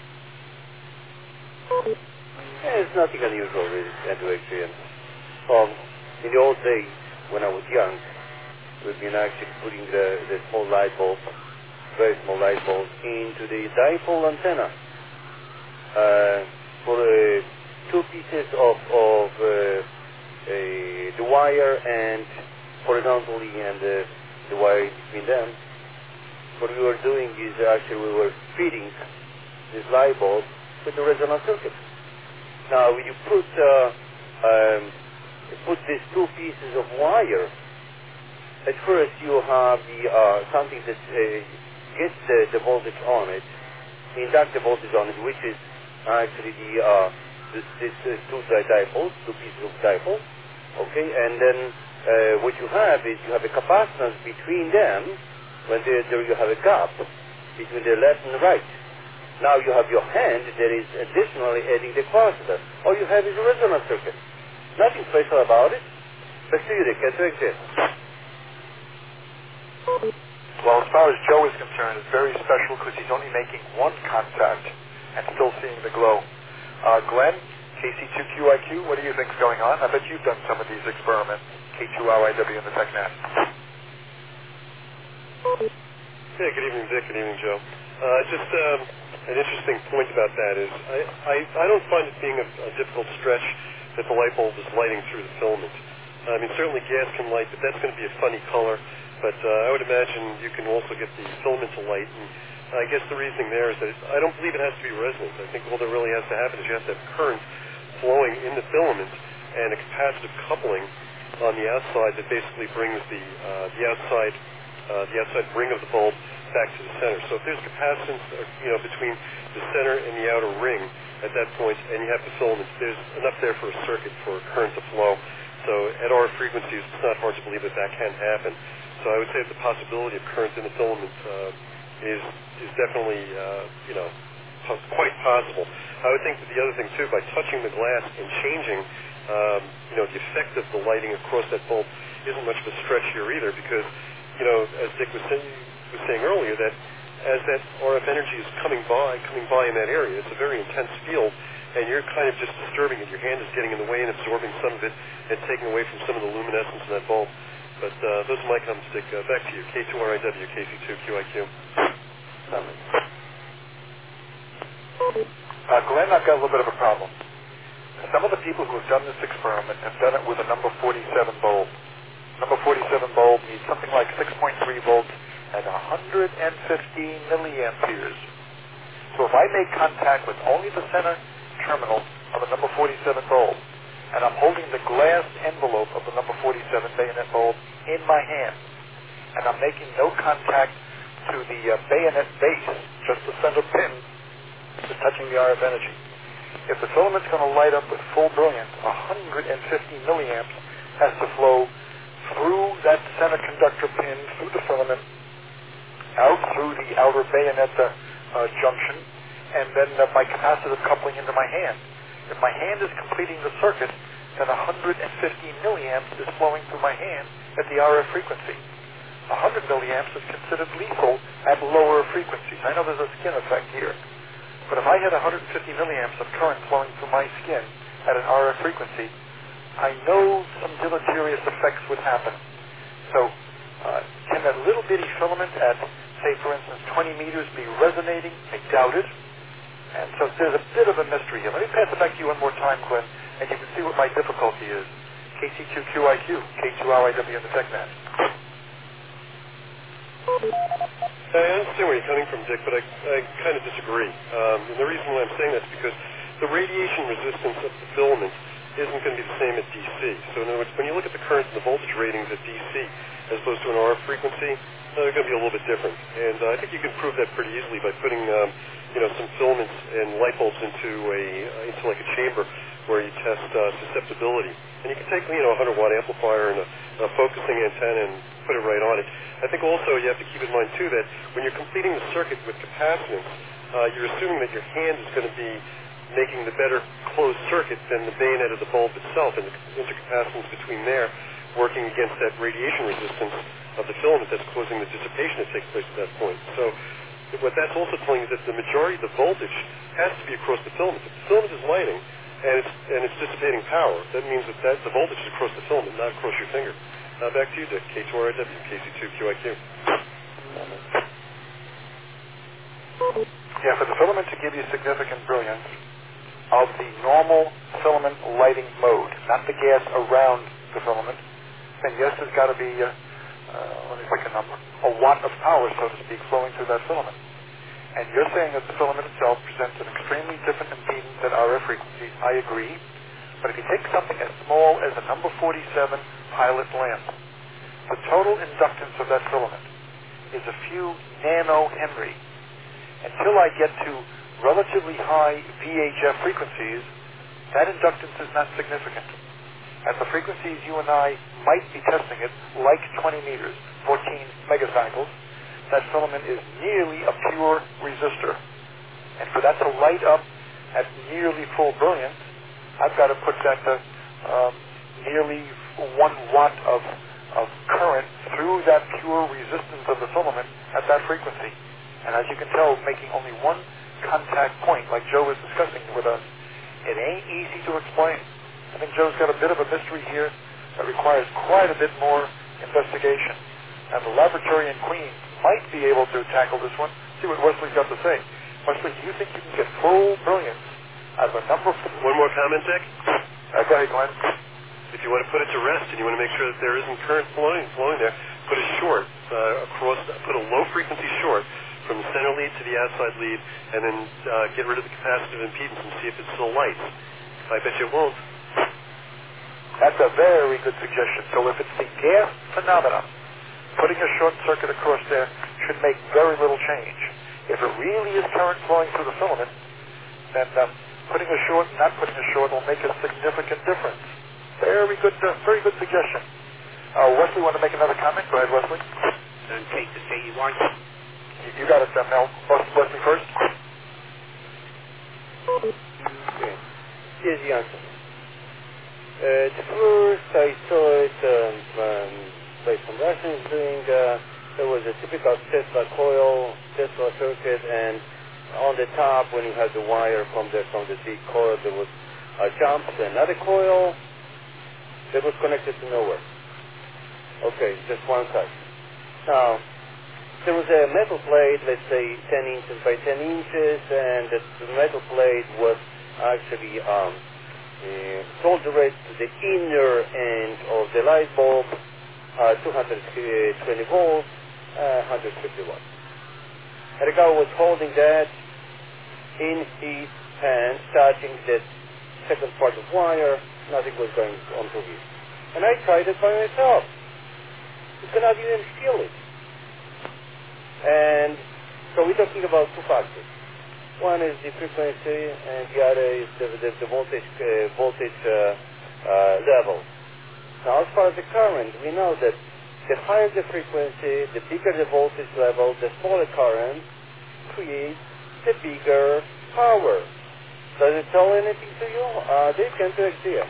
Yeah, it's nothing unusual with N two X J N. Um, in the old days, when I was young, we've been actually putting the, the small light bulb very small light bulb, into the dipole antenna. Uh, for uh, two pieces of, of uh, uh, the wire and horizontally and uh, the wire between them, what we were doing is actually we were feeding this light bulb with the resonant circuit. Now, when you put uh, um, you put these two pieces of wire, at first you have the uh, something that uh, gets the, the voltage on it, the inductive voltage on it, which is actually the uh, this, this uh, two dipoles, two pieces of dipole. Okay, and then uh, what you have is you have a capacitance between them. When there, there you have a gap between the left and the right. Now you have your hand that is additionally adding the capacitor. All you have is a resonance circuit. Nothing special about it. Back to you, Dick. That's it. Well, as far as Joe is concerned, it's very special because he's only making one contact and still seeing the glow. Uh, Glenn, K C two Q I Q, what do you think's going on? I bet you've done some of these experiments, K two R I W and the TechNet. Yeah, good evening, Dick. Good evening, Joe. Uh, just um, an interesting point about that is I, I, I don't find it being a, a difficult stretch that the light bulb is lighting through the filament. I mean, certainly gas can light, but that's going to be a funny color. But uh, I would imagine you can also get the filament to light. And I guess the reasoning there is that it, I don't believe it has to be resonant. I think all that really has to happen is you have to have current flowing in the filament and a capacitive coupling on the outside that basically brings the uh, the outside uh, the outside ring of the bulb back to the center. So if there's capacitance, uh, you know, between the center and the outer ring at that point, and you have the filament, there's enough there for a circuit for current to flow. So at our frequencies, it's not hard to believe that that can happen. So I would say that the possibility of current in the filament uh, is is definitely uh, you know po- quite possible. I would think that the other thing too, by touching the glass and changing um, you know the effect of the lighting across that bulb isn't much of a stretch here either, because you know as Dick was saying, was saying earlier, that as that R F energy is coming by coming by in that area, it's a very intense field, and you're kind of just disturbing it. Your hand is getting in the way and absorbing some of it and taking away from some of the luminescence in that bulb. But uh, those are my comments, Dick. Uh, back to you. K two R I W, K C two Q I Q. Uh, Glenn, I've got a little bit of a problem. Some of the people who have done this experiment have done it with a number forty-seven bulb. Number forty-seven bulb needs something like six point three volts at one hundred fifteen milliamperes. So if I make contact with only the center terminal of a number forty-seven bulb, and I'm holding the glass envelope of the number forty-seven bayonet bulb in my hand, and I'm making no contact to the uh, bayonet base, just the center pin, is touching the R F energy. If the filament's going to light up with full brilliance, one hundred fifty milliamps has to flow through that center conductor pin, through the filament, out through the outer bayonet uh, uh, junction, and then uh, my capacitive coupling into my hand. If my hand is completing the circuit, then one hundred fifty milliamps is flowing through my hand at the R F frequency. one hundred milliamps is considered lethal at lower frequencies. I know there's a skin effect here, but if I had one hundred fifty milliamps of current flowing through my skin at an R F frequency, I know some deleterious effects would happen. So uh, can that little bitty filament at, say, for instance, twenty meters be resonating? I doubt it. And so there's a bit of a mystery here. Let me pass it back to you one more time, Glenn, and you can see what my difficulty is. K C two Q I Q, K two R I W in the TechNet. I understand where you're coming from, Dick, but I, I kind of disagree. Um, and the reason why I'm saying that is because the radiation resistance of the filament isn't going to be the same at D C. So in other words, when you look at the current and the voltage ratings at D C as opposed to an R F frequency, uh, they're going to be a little bit different. And uh, I think you can prove that pretty easily by putting um, you know, some filaments and light bulbs into a uh, into like a chamber where you test uh, susceptibility. And you can take, you know, a one hundred watt amplifier and a, a focusing antenna and put it right on it. I think also you have to keep in mind too that when you're completing the circuit with capacitance, uh, you're assuming that your hand is going to be making the better closed circuit than the bayonet of the bulb itself, and the intercapacitance between there working against that radiation resistance of the filament that's causing the dissipation that takes place at that point. So what that's also telling you is that the majority of the voltage has to be across the filament. If the filament is lighting and it's and it's dissipating power, that means that, that the voltage is across the filament, not across your finger. Now back to you, Dick. K two R I W, K C two Q I Q. Yeah, for the filament to give you significant brilliance of the normal filament lighting mode, not the gas around the filament, then yes, there's got to be, uh, uh, let me pick a number, a watt of power, so to speak, flowing through that filament. And you're saying that the filament itself presents an extremely different impedance at R F frequencies. I agree. But if you take something as small as a number forty-seven pilot lamp, the total inductance of that filament is a few nanohenry. Until I get to relatively high V H F frequencies, that inductance is not significant. At the frequencies you and I might be testing it, like twenty meters, fourteen megacycles, that filament is nearly a pure resistor. And for that to light up at nearly full brilliance, I've got to put that to um, nearly one watt of, of current through that pure resistance of the filament at that frequency. And as you can tell, making only one contact point, like Joe was discussing with us, it ain't easy to explain. I think Joe's got a bit of a mystery here that requires quite a bit more investigation. And the laboratory in Queens might be able to tackle this one. See what Wesley's got to say. Wesley, do you think you can get full brilliance out of a number of... One more comment, Dick? Uh, go ahead, Glenn. If you want to put it to rest and you want to make sure that there isn't current flowing flowing there, put a short uh, across, put a low frequency short from the center lead to the outside lead, and then uh, get rid of the capacitive impedance and see if it still lights. I bet you it won't. That's a very good suggestion. So if it's the gas phenomenon, putting a short circuit across there should make very little change. If it really is current flowing through the filament, then uh, putting a short and not putting a short will make a significant difference. Very good, uh, very good suggestion. Uh, Wesley, want to make another comment? Go ahead, Wesley. In case to say you want. You, you got it, uh, Mel. Wesley first. Okay. Here's the answer. Uh, at first, I saw it um, um, by some Russians doing. Uh, there was a typical Tesla coil, Tesla circuit, and on the top, when you had the wire from the from the big coil, there was a jump to another coil that was connected to nowhere. Okay, just one side. Now, there was a metal plate, let's say ten inches by ten inches, and the, the metal plate was actually um, uh, soldered to the inner end of the light bulb, uh, two hundred twenty volts, uh, one hundred fifty watts. And the guy was holding that in his hand, touching that second part of wire. Nothing was going on through it. And I tried it by myself. You cannot even feel it. And so we're talking about two factors. One is the frequency, and the other is the, the, the voltage uh, voltage uh, uh, level. Now, as far as the current, we know that the higher the frequency, the bigger the voltage level, the smaller current creates the bigger power. Does it tell anything to you? Uh, they can do it here.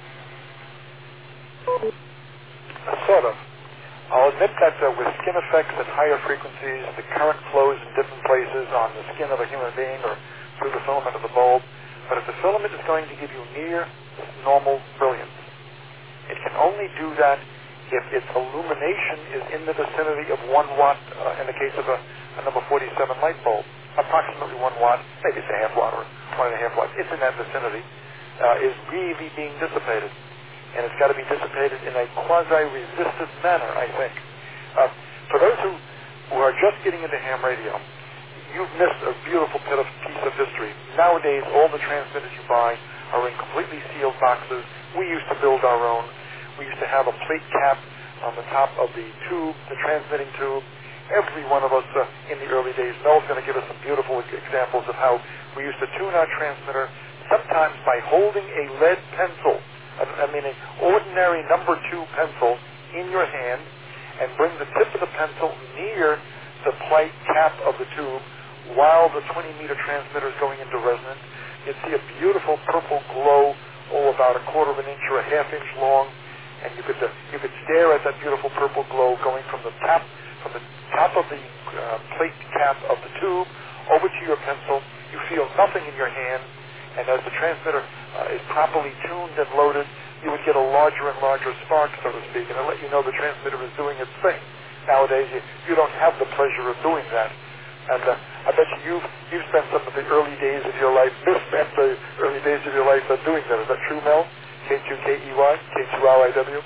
Sort of. I'll admit that uh, with skin effects at higher frequencies, the current flows in different places on the skin of a human being or through the filament of the bulb. But if the filament is going to give you near normal brilliance, it can only do that if its illumination is in the vicinity of one watt, uh, in the case of a, a number forty-seven light bulb. Approximately one watt, maybe it's a half watt or one and a half watts. It's in that vicinity, uh, is really being dissipated. And it's got to be dissipated in a quasi-resistive manner, I think. Uh, for those who, who are just getting into ham radio, you've missed a beautiful bit of piece of history. Nowadays, all the transmitters you buy are in completely sealed boxes. We used to build our own. We used to have a plate cap on the top of the tube, the transmitting tube. Every one of us uh, in the early days, Mel's going to give us some beautiful examples of how we used to tune our transmitter, sometimes by holding a lead pencil, I mean an ordinary number two pencil in your hand, and bring the tip of the pencil near the plate cap of the tube while the twenty meter transmitter is going into resonance. You'd see a beautiful purple glow, oh, about a quarter of an inch or a half inch long, and you could uh, you could stare at that beautiful purple glow going from the top from the top of the uh, plate cap of the tube over to your pencil. You feel nothing in your hand, and as the transmitter uh, is properly tuned and loaded, you would get a larger and larger spark, so to speak, and it'll let you know the transmitter is doing its thing. Nowadays, you, you don't have the pleasure of doing that. And uh, I bet you you've, you've spent some of the early days of your life, misspent the early days of your life uh, doing that. Is that true, Mel? K two K E Y, K two R I W?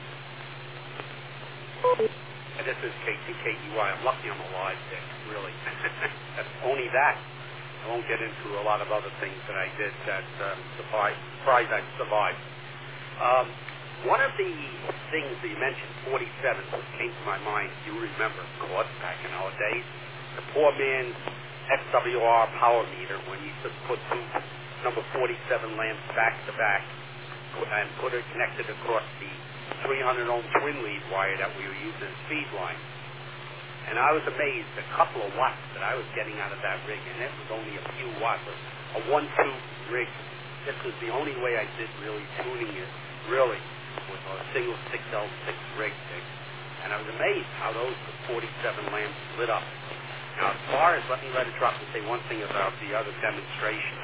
And this is K two K E Y. I'm lucky I'm alive, Dick, really. That's only that. I won't get into a lot of other things that I did that um, survived, surprised I survived. Um, one of the things that you mentioned, forty-seven, what came to my mind, you remember, of course, back in our days, the poor man's F W R power meter when you just put two number forty-seven lamps back to back and put it connected across the three hundred ohm twin lead wire that we were using as feed line. And I was amazed at a couple of watts that I was getting out of that rig, and it was only a few watts. A one two rig. This was the only way I did really tuning it, really, was a single six L six rig thing. And I was amazed how those forty-seven lamps lit up. Now, as far as, let me let it drop and say one thing about the other demonstration.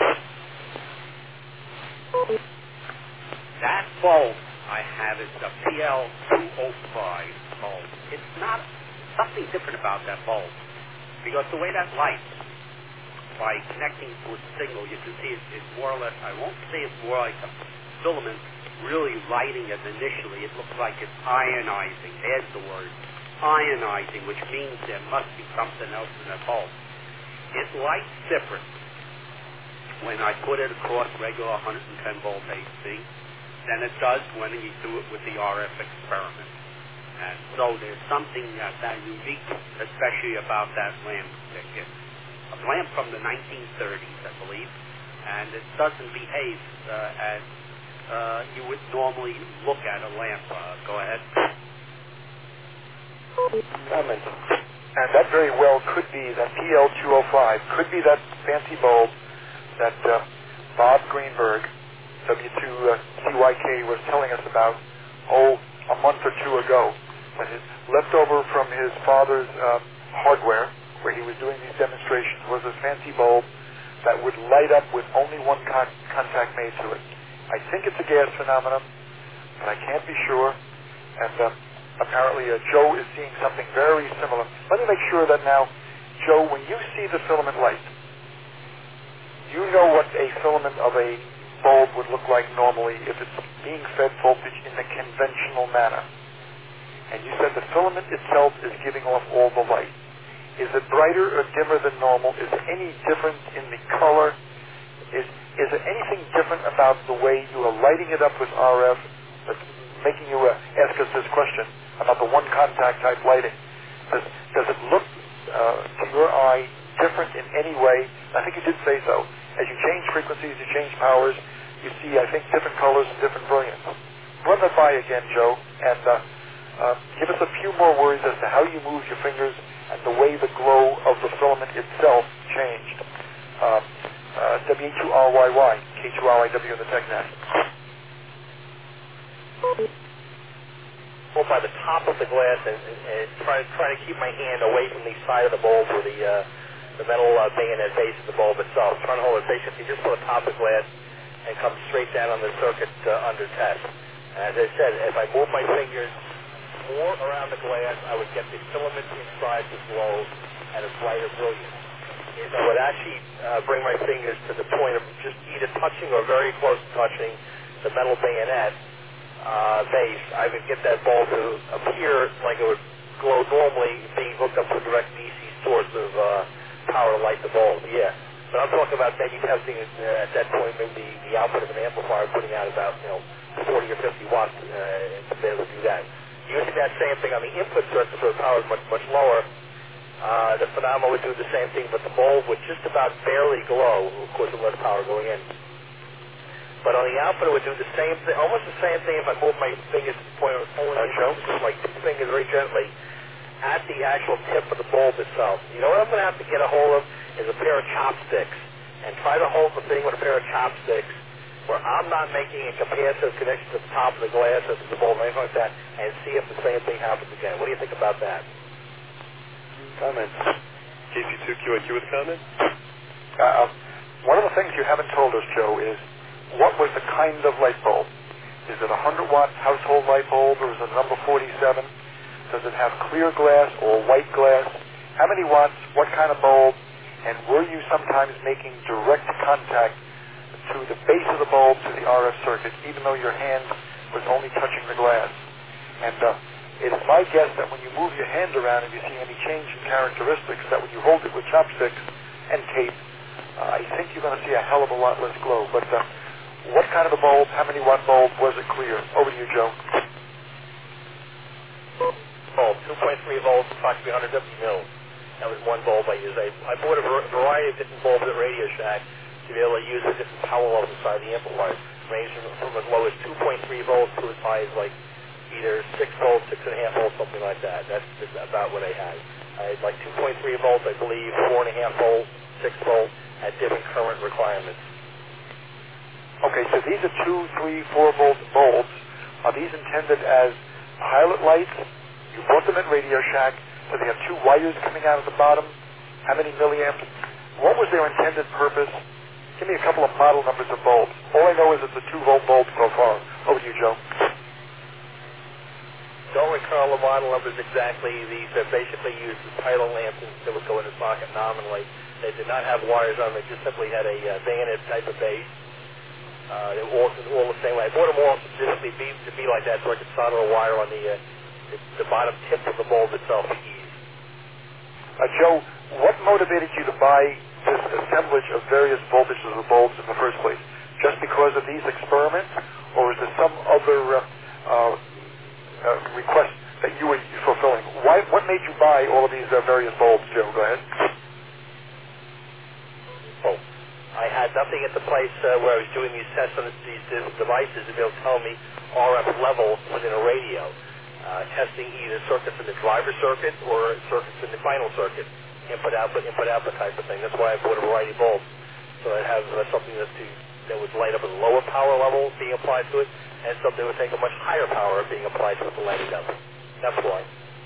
That bulb I have is the P L two oh five bulb. It's not something different about that bulb, because the way that lights, by connecting to a signal, you can see it, it's more or less, I won't say it's more like a filament really lighting it initially. It looks like it's ionizing. There's the word, ionizing, which means there must be something else in that bulb. It lights different when I put it across regular one hundred ten volt A C than it does when you do it with the R F experiment. And so there's something uh, that unique, especially about that lamp. It's a lamp from the nineteen thirties, I believe, and it doesn't behave uh, as uh, you would normally look at a lamp. Uh, go ahead. Comment. And that very well could be that P L two oh five, could be that fancy bulb that uh, Bob Greenberg, W two C Y K, was telling us about, oh, a month or two ago, when his leftover from his father's uh, hardware, where he was doing these demonstrations, was this fancy bulb that would light up with only one con- contact made to it. I think it's a gas phenomenon, but I can't be sure. And uh, apparently uh, Joe is seeing something very similar. Let me make sure that now, Joe, when you see the filament light, you know what a filament of a bulb would look like normally if it's being fed voltage in the conventional manner. And you said the filament itself is giving off all the light. Is it brighter or dimmer than normal? Is there any difference in the color? Is, is there anything different about the way you are lighting it up with R F that's making you uh, ask us this question about the one contact type lighting? Does, does it look uh, to your eye different in any way? I think you did say so. As you change frequencies, you change powers, you see, I think, different colors and different brilliance. Run that by again, Joe, and uh, uh, give us a few more words as to how you move your fingers and the way the glow of the filament itself changed. Uh, uh, W two R Y Y, K two R I W in the TechNet. Hold by the top of the glass and, and, and try, try to keep my hand away from the side of the bulb where the uh, the metal uh, bayonet base of the bulb itself. Trying to hold it basically just on the top of the glass and come straight down on the circuit uh, under test. As I said, if I move my fingers more around the glass, I would get the filament inside to glow at a brighter brilliance. If I would actually uh, bring my fingers to the point of just either touching or very close to touching the metal bayonet uh, base, I would get that bulb to appear like it would glow normally being hooked up to a direct D C source of uh, power to light the bulb. Yeah. But I'm talking about maybe testing it, uh, at that point, maybe the, the output of an amplifier putting out about, you know, forty or fifty watts uh, to be able to do that. Using that same thing on the input circuit so the power is much, much lower, uh, the phenomenon would do the same thing, but the bulb would just about barely glow, of course with less power going in. But on the output it would do the same thing, almost the same thing if I move my fingers to the point of pulling it out, just like two fingers very gently at the actual tip of the bulb itself. You know what I'm going to have to get a hold of is a pair of chopsticks, and try to hold the thing with a pair of chopsticks where I'm not making a capacitive connection to the top of the glass or to the bulb or anything like that, and see if the same thing happens again. What do you think about that? Comment. K C two Q I Q with a comment? Uh, one of the things you haven't told us, Joe, is what was the kind of light bulb? Is it a one hundred watt household light bulb, or is it a number forty-seven? Does it have clear glass or white glass? How many watts? What kind of bulb? And were you sometimes making direct contact to the base of the bulb to the R F circuit, even though your hand was only touching the glass? And uh, it is my guess that when you move your hand around and you see any change in characteristics, that when you hold it with chopsticks and tape, uh, I think you're going to see a hell of a lot less glow. But uh, what kind of a bulb, how many watt bulb, was it clear? Over to you, Joe. Bulb, two point three volts, approximately one hundred fifty mils. That was one bulb I used. I, I bought a variety of different bulbs at Radio Shack to be able to use the different power levels inside the amplifier, ranging from as low as two point three volts to as high as like either six volts, six and a half volts, something like that. That's about what I had. I had like two point three volts, I believe, four and a half volts, six volts, at different current requirements. Okay, so these are two, three, four volt bulbs. Are these intended as pilot lights? You bought them at Radio Shack, so they have two wires coming out of the bottom. How many milliamps? What was their intended purpose? Give me a couple of model numbers of bulbs. All I know is it's a two volt bulb so far. Over to you, Joe. Don't recall the model numbers exactly. These are basically used as pilot lamps that would go in the socket nominally. They did not have wires on them. They just simply had a uh, bayonet type of base. Uh, they were all, all the same way. I bought them all specifically be, to be like that so I could solder a wire on the, uh, the, the bottom tip of the bulb itself for ease. Uh, Joe, what motivated you to buy this assemblage of various voltages of bulbs in the first place? Just because of these experiments? Or is there some other uh, uh, uh, request that you were fulfilling? Why, what made you buy all of these uh, various bulbs, Joe? Go ahead. Oh, I had nothing at the place uh, where I was doing these tests on these devices to be able to tell me R F level within a radio. Uh, testing either circuits in the driver circuit or circuits in the final circuit, input output, input output type of thing. That's why I bought a variety of bulbs. So I have uh, something that, to, that would light up at a lower power level being applied to it, and something that would take a much higher power being applied to it to light it up. That's why.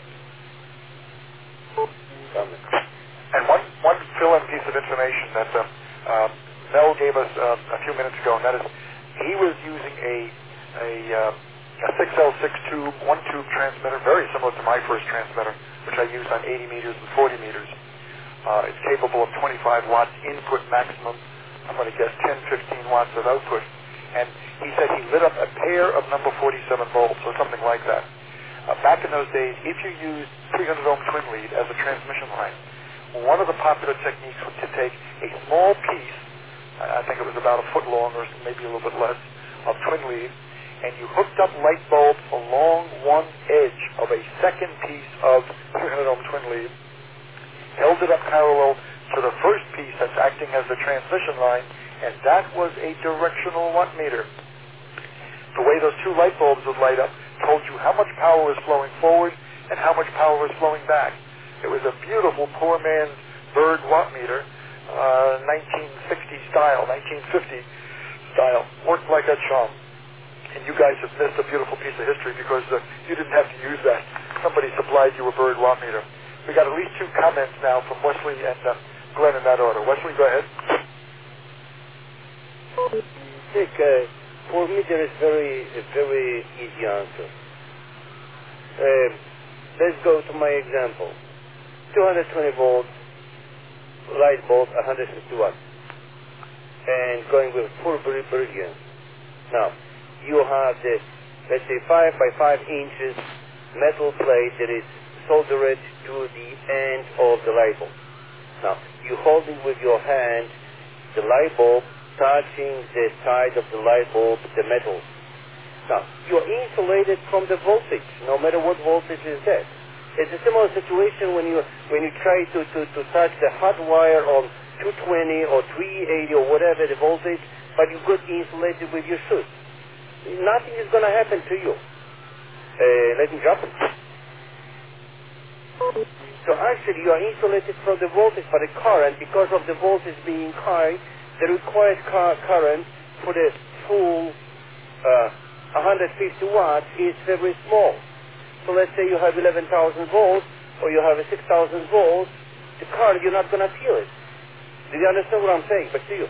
And one, one fill-in piece of information that uh, uh, Mel gave us uh, a few minutes ago, and that is he was using a a, uh, a six L six tube, one tube transmitter, very similar to my first transmitter, which I use on eighty meters and forty meters. Uh, it's capable of twenty-five watts input maximum. I'm going to guess ten, fifteen watts of output. And he said he lit up a pair of number forty-seven bulbs or something like that. Uh, back in those days, if you used three hundred ohm twin lead as a transmission line, one of the popular techniques was to take a small piece, I think it was about a foot long or maybe a little bit less, of twin lead, and you hooked up light bulbs along one edge of a second piece of three hundred ohm twin lead, held it up parallel to the first piece that's acting as the transmission line, and that was a directional watt meter. The way those two light bulbs would light up told you how much power was flowing forward and how much power was flowing back. It was a beautiful poor man's bird watt meter, uh, nineteen sixty style, nineteen fifty style, worked like a charm. And you guys have missed a beautiful piece of history because uh, you didn't have to use that. Somebody supplied you a bird watt meter. We got at least two comments now from Wesley and uh, Glenn in that order. Wesley, go ahead. Dick, uh, for me there is very, a very easy answer. Um, let's go to my example. two hundred twenty volts, light bulb, one hundred fifty watts. And going with full brilliance. Now, you have the, let's say, five by five inches metal plate that is soldered to the end of the light bulb. Now, you hold it with your hand, the light bulb touching the side of the light bulb, the metal. Now, you're insulated from the voltage, no matter what voltage is that. It's a similar situation when you when you try to, to, to touch the hot wire on two twenty or three eighty or whatever the voltage, but you got insulated with your shoes. Nothing is going to happen to you. Uh, let me drop it. So actually you are insulated from the voltage, but the current, because of the voltage being high, the required car current for the full uh, one hundred fifty watts is very small. So let's say you have eleven thousand volts, or you have a six thousand volts, the current, you're not going to feel it. Do you understand what I'm saying? Back to you.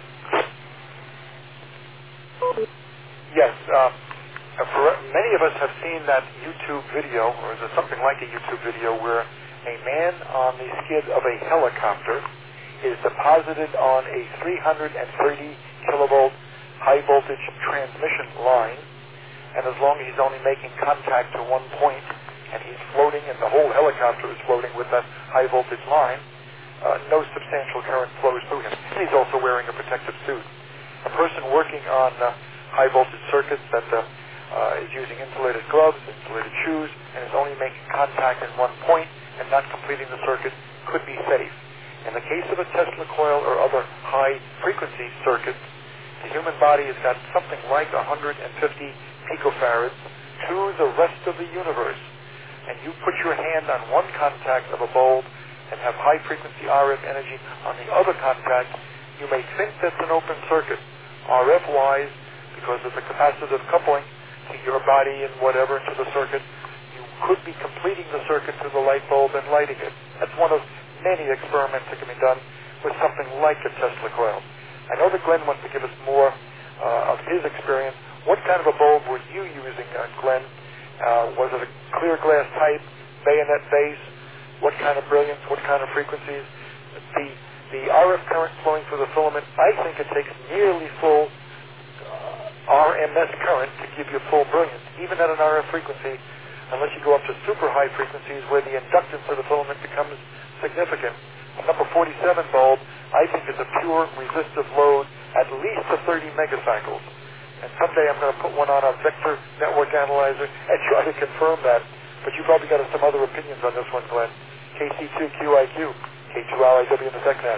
Yes. Uh, for many of us have seen that YouTube video, or is it something like a YouTube video, where a man on the skid of a helicopter is deposited on a three hundred thirty kilovolt high voltage transmission line, and as long as he's only making contact to one point, and he's floating, and the whole helicopter is floating with that high voltage line, uh, no substantial current flows through him. And he's also wearing a protective suit. A person working on uh, high voltage circuits that uh, uh, is using insulated gloves, insulated shoes, and is only making contact in one point and not completing the circuit could be safe. In the case of a Tesla coil or other high frequency circuits, the human body has got something like one hundred fifty picofarads to the rest of the universe. And you put your hand on one contact of a bulb and have high frequency R F energy on the other contact, you may think that's an open circuit, R F wise, because of the capacitive coupling to your body and whatever to the circuit. You could be completing the circuit through the light bulb and lighting it. That's one of many experiments that can be done with something like a Tesla coil. I know that Glenn wants to give us more uh, of his experience. What kind of a bulb were you using, uh, Glenn? Uh, was it a clear glass type, bayonet base? What kind of brilliance? What kind of frequencies? The the R F current flowing through the filament, I think it takes nearly full uh, R M S current to give you full brilliance, even at an R F frequency, unless you go up to super high frequencies where the inductance of the filament becomes significant. A number forty-seven bulb, I think, is a pure resistive load at least to thirty megacycles. And someday I'm going to put one on a vector network analyzer and try to confirm that. But you probably got some other opinions on this one, Glenn. K C two Q I Q, K two R I W in the TechNet.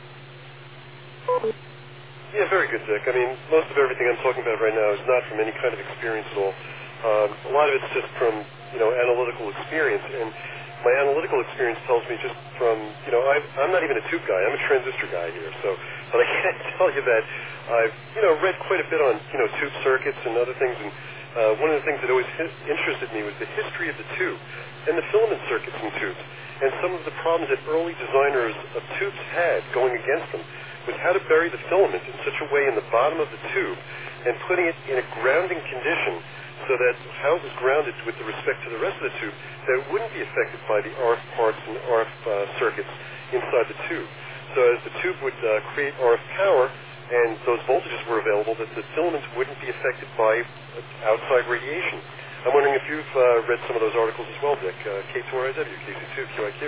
Yeah, very good, Dick. I mean, most of everything I'm talking about right now is not from any kind of experience at all. Um, a lot of it's just from, you know, analytical experience. And my analytical experience tells me just from, you know, I've, I'm not even a tube guy. I'm a transistor guy here. So, but I can't tell you that I've, you know, read quite a bit on, you know, tube circuits and other things. And uh, one of the things that always hi- interested me was the history of the tube and the filament circuits in tubes. And some of the problems that early designers of tubes had going against them was how to bury the filament in such a way in the bottom of the tube and putting it in a grounding condition so that how it was grounded with respect to the rest of the tube, that it wouldn't be affected by the R F parts and R F uh, circuits inside the tube. So as the tube would uh, create R F power and those voltages were available, that the filament wouldn't be affected by outside radiation. I'm wondering if you've uh, read some of those articles as well, Dick. Uh, K two R I W, K C two Q I Q.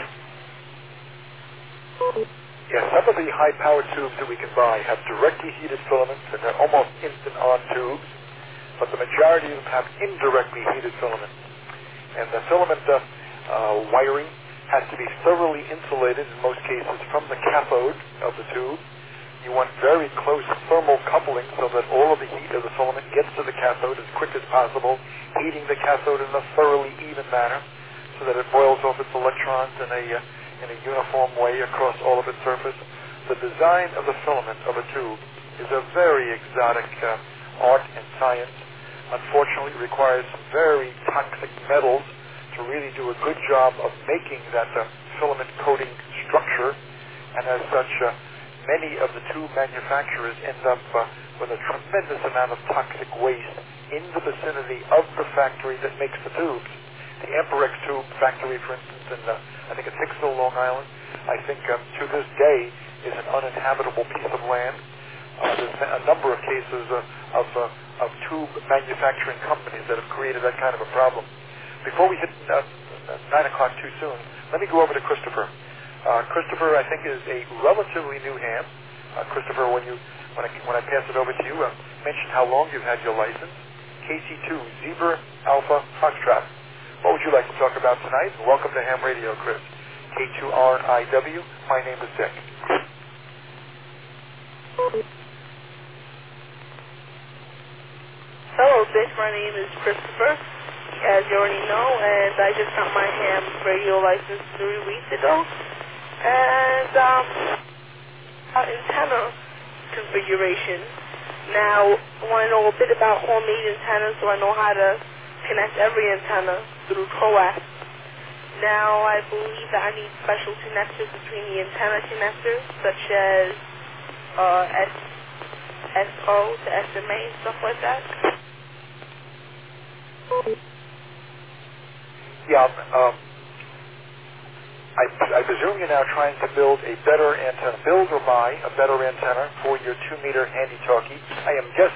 Yeah, some of the high-power tubes that we can buy have directly heated filaments, and they're almost instant-on tubes, but the majority of them have indirectly heated filaments. And the filament uh, uh, wiring has to be thoroughly insulated, in most cases, from the cathode of the tube. You want very close thermal coupling so that all of the heat of the filament gets to the cathode as quick as possible, heating the cathode in a thoroughly even manner so that it boils off its electrons in a, uh, in a uniform way across all of its surface. The design of the filament of a tube is a very exotic uh, art and science. Unfortunately, it requires some very toxic metals to really do a good job of making that uh, filament coating structure, and as such, uh, many of the tube manufacturers end up uh, with a tremendous amount of toxic waste in the vicinity of the factory that makes the tubes. The Amperex tube factory, for instance, in uh, I think it's Hicksville, Long Island, I think um, to this day is an uninhabitable piece of land. Uh, there's a number of cases uh, of, uh, of tube manufacturing companies that have created that kind of a problem. Before we hit uh, nine o'clock too soon, let me go over to Christopher. Uh, Christopher, I think, is a relatively new ham. Uh, Christopher, when you when I, when I pass it over to you, uh, mention how long you've had your license. K C two, Zebra Alpha Foxtrot. What would you like to talk about tonight? Welcome to Ham Radio, Chris. K two R I W, my name is Dick. Hello, Dick. My name is Christopher, as you already know, and I just got my ham radio license three weeks ago. And, um, uh, antenna configuration. Now, I want to know a bit about homemade antennas so I know how to connect every antenna through coax. Now, I believe that I need special connectors between the antenna connectors, such as uh, S SO to S M A and stuff like that. Yeah, um, I, I presume you're now trying to build a better antenna, build or buy a better antenna for your two-meter handy-talkie. I am guessing